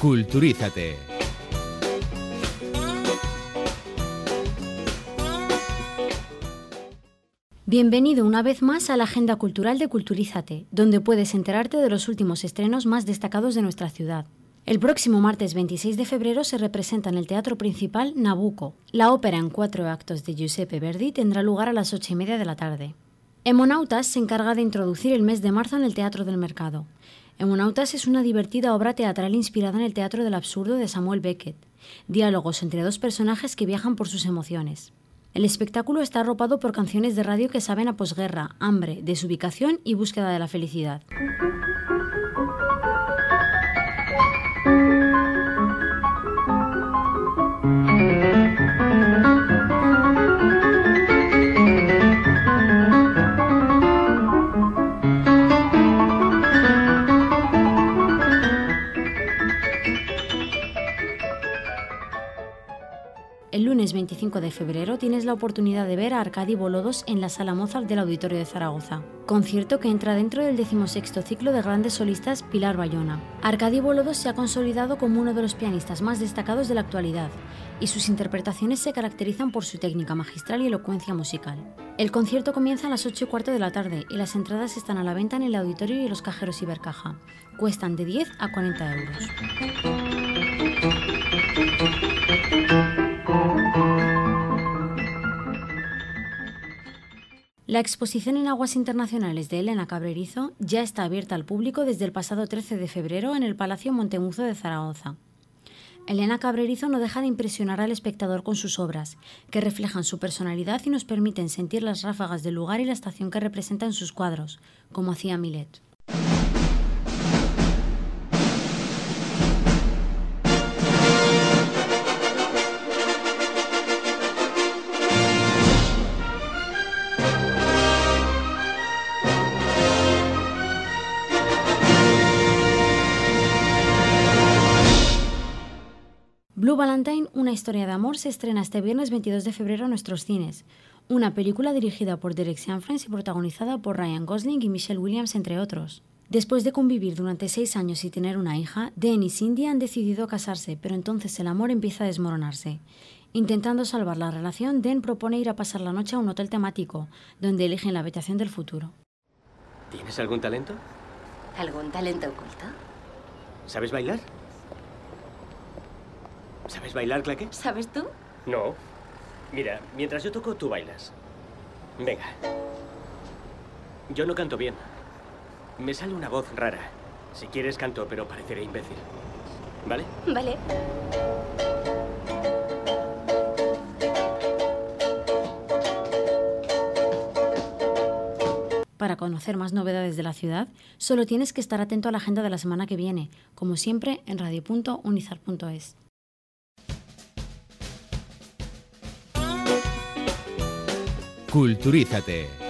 Culturízate. Bienvenido una vez más a la agenda cultural de Culturízate, donde puedes enterarte de los últimos estrenos más destacados de nuestra ciudad. El próximo martes 26 de febrero se representa en el Teatro Principal Nabucco. La ópera en 4 actos de Giuseppe Verdi tendrá lugar a las 8:30 de la tarde. Hemonautas se encarga de introducir el mes de marzo en el Teatro del Mercado. Hemonautas es una divertida obra teatral inspirada en el teatro del absurdo de Samuel Beckett. Diálogos entre dos personajes que viajan por sus emociones. El espectáculo está arropado por canciones de radio que saben a posguerra, hambre, desubicación y búsqueda de la felicidad. El lunes 25 de febrero tienes la oportunidad de ver a Arkady Bolodós en la Sala Mozart del Auditorio de Zaragoza, concierto que entra dentro del 16º ciclo de grandes solistas Pilar Bayona. Arkady Bolodós se ha consolidado como uno de los pianistas más destacados de la actualidad y sus interpretaciones se caracterizan por su técnica magistral y elocuencia musical. El concierto comienza a las 8:15 de la tarde y las entradas están a la venta en el auditorio y en los cajeros Ibercaja. Cuestan de 10 a 40 euros. La exposición en aguas internacionales de Elena Cabrerizo ya está abierta al público desde el pasado 13 de febrero en el Palacio Montemuzo de Zaragoza. Elena Cabrerizo no deja de impresionar al espectador con sus obras, que reflejan su personalidad y nos permiten sentir las ráfagas del lugar y la estación que representa en sus cuadros, como hacía Millet. Blue Valentine, una historia de amor, se estrena este viernes 22 de febrero en nuestros cines. Una película dirigida por Derek Cianfrance y protagonizada por Ryan Gosling y Michelle Williams, entre otros. Después de convivir durante 6 años y tener una hija, Dan y Cindy han decidido casarse, pero entonces el amor empieza a desmoronarse. Intentando salvar la relación, Dan propone ir a pasar la noche a un hotel temático, donde eligen la habitación del futuro. ¿Tienes algún talento? ¿Algún talento oculto? ¿Sabes bailar? ¿Sabes bailar, claqué? ¿Sabes tú? No. Mira, mientras yo toco, tú bailas. Venga. Yo no canto bien. Me sale una voz rara. Si quieres canto, pero pareceré imbécil. ¿Vale? Vale. Para conocer más novedades de la ciudad, solo tienes que estar atento a la agenda de la semana que viene, como siempre en radio.unizar.es. Culturízate.